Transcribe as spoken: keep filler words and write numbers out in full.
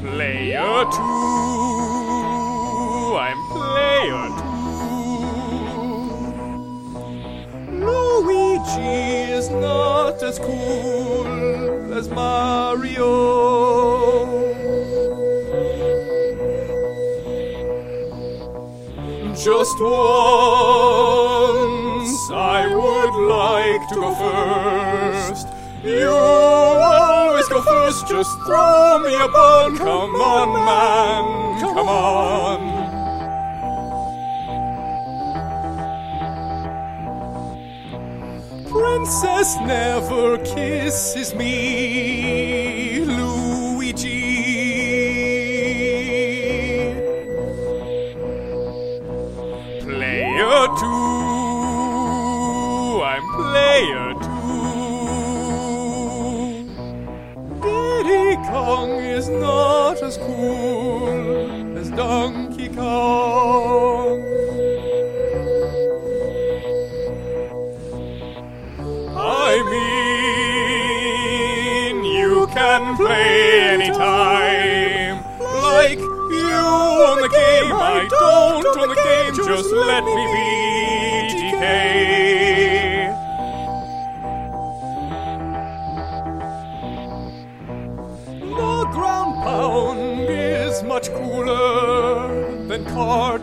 Player two, I'm player two. Luigi is not as cool as Mario. Just once I would like to go first. You always go first, just throw me a bone. Come on, man, come on. Princess never kisses me, Luigi. Player two, I'm player two. Diddy Kong is not as cool as Donkey Kong. I mean, you can play anytime. Like you on the game, I don't on the game, just let me be D K. The ground pound is much cooler than card